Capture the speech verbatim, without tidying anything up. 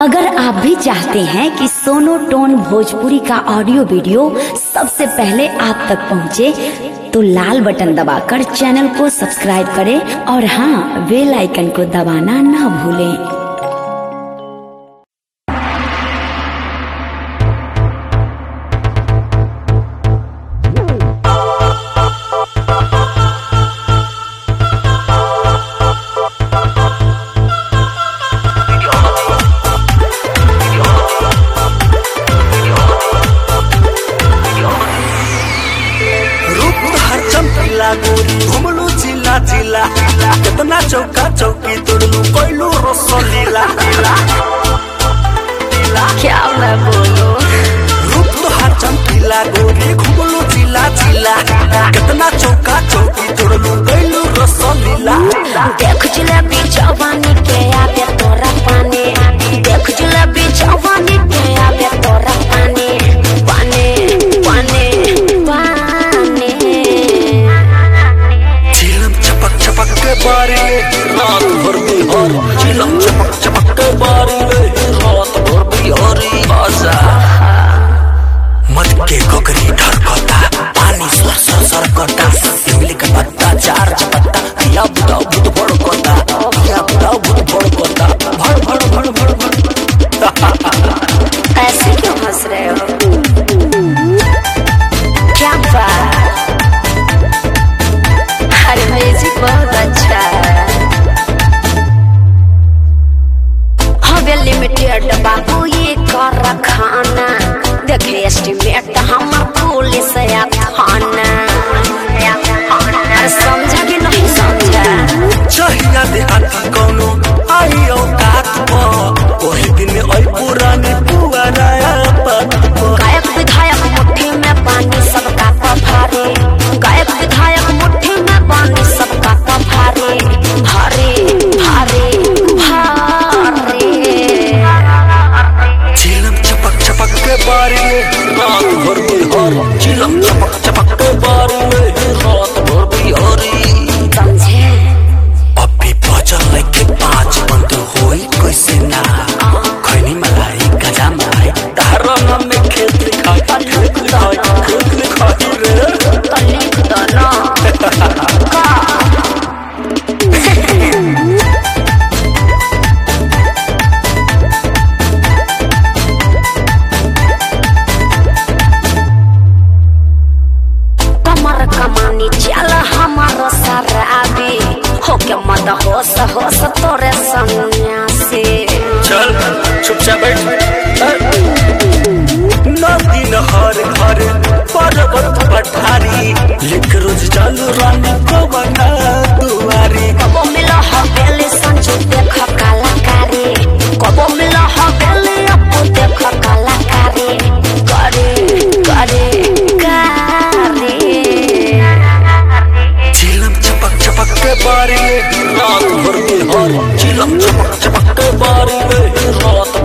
अगर आप भी चाहते हैं कि सोनो टोन भोजपुरी का ऑडियो वीडियो सबसे पहले आप तक पहुंचे, तो लाल बटन दबाकर चैनल को सब्सक्राइब करें और हाँ, बेल आइकन को दबाना ना भूलें। घुमलू जिला जिला कितना चौका चौकी तोड़लू कोइलू रसलीला क्या मैं बोलूं, रूप तो हर चमकीला गोरी घुमलू जिला जिला कितना चौका चौकी तोड़लू कोइलू रसलीला। देख जलेबी जवानी के आगे तोरा पानी, देख जलेबी जवानी के आगे तोरा पानी पानी पानी पानी। चिलम चपक चपक के बारी रात भर बिहार, चिलम चपक चपक के बारी रात भर बिहारी आजा मत के गोगरी ढरकता पानी सर सर सरकता इमली का पत्ता चार चपत्ता या बुदाऊ बुद भड़कता या बुदाऊ बुद भड़कता भड़ भड़ भड़ भड़ भड़। ऐसे क्यों हंस रहे हो, क्या बात? अरे म्यूजिक बहुत अच्छा है। हवेली में टेढ़ बाबू ये कर खाना, देखे एस्टिमेट हमार पुलिस या थाना। समझा कि नहीं समझा? चाहिए देहाती कौनो आई औकात पर वही दिन आई पुरानी पुआराया पत गायक विधायक मुट्ठी में पानी सबका तो भारी, गायक विधायक मुट्ठी में पानी सबका तो भारी भारी भारी भारी। चिलम चपक चपक के बारी रात भर बिहार, चिलम चपक चपक के बारी रात भर बिहारी। समझे? अभी बजल लेके पाँच बंद होई कैसे ना खैनी मलाई गजा मलाई तारा नाम में खेत लिखाई खेत लिखाई खेत लिखाई रे तो लिख दो ना का। कमर कमानी चल हमारा शराबी होके मत होश होश तोरे सन्यासी। चल चुपचाप बैठ। नदी नहर घर पर्वत पठारी लिख रोज चालू रानी को बना दुआरी। कबो मिला हवेली संजू देख कलाकारी, कबो मिला हवेली अपू देख कलाकारी करे करे करे। चिलम चपक चपक के बारी रात भर बिहार, चिलम चपक चपक के बारी रात